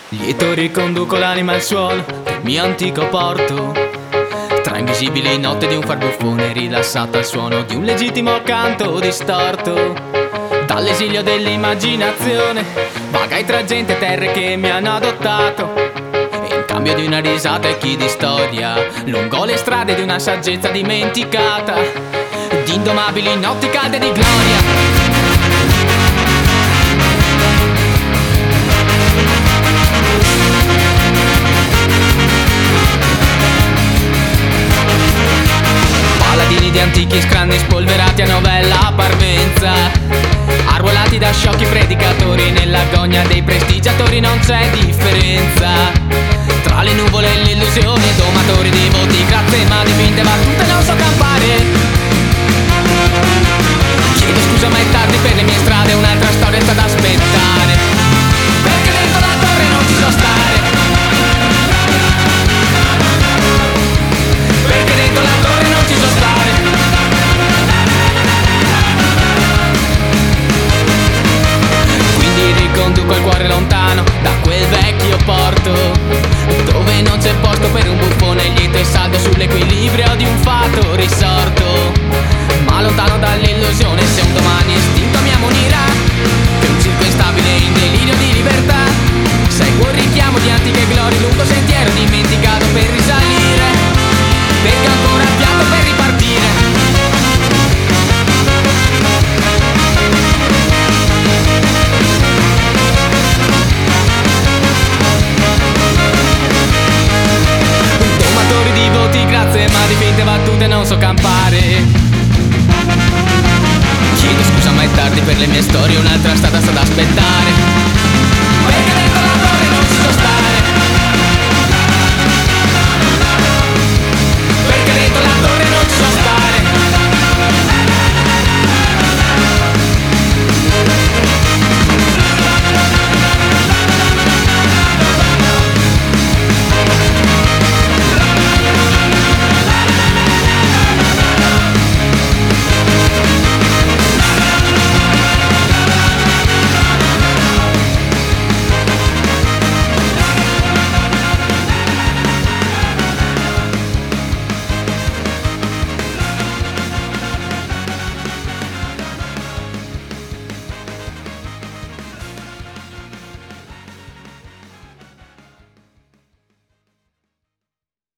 Lieto riconduco l'anima al suolo del mio antico porto, tra invisibili note di un far buffone rilassata al suono di un legittimo canto distorto. Dall'esilio dell'immaginazione vagai tra gente e terre che mi hanno adottato, e in cambio di una risata e chi di storia lungo le strade di una saggezza dimenticata, di indomabili notti calde di gloria. Di antichi scranni spolverati a novella parvenza, arruolati da sciocchi predicatori, nell'agonia dei prestigiatori non c'è differenza tra le nuvole e l'illusione, domatori di voti, grazie ma dipinte battute non so campare. Chiedo scusa ma è tardi per le mie strade, un'altra storia sta ad aspettare, perché dentro la torre non ci so stare, perché dentro la torre non ci so stare. Conduco il cuore lontano da quel vecchio porto, dove non c'è posto per un buffone lieto e saldo sull'equilibrio di un fato risorto, ma lontano dall'illusione se un domani istinto mi ammonirà.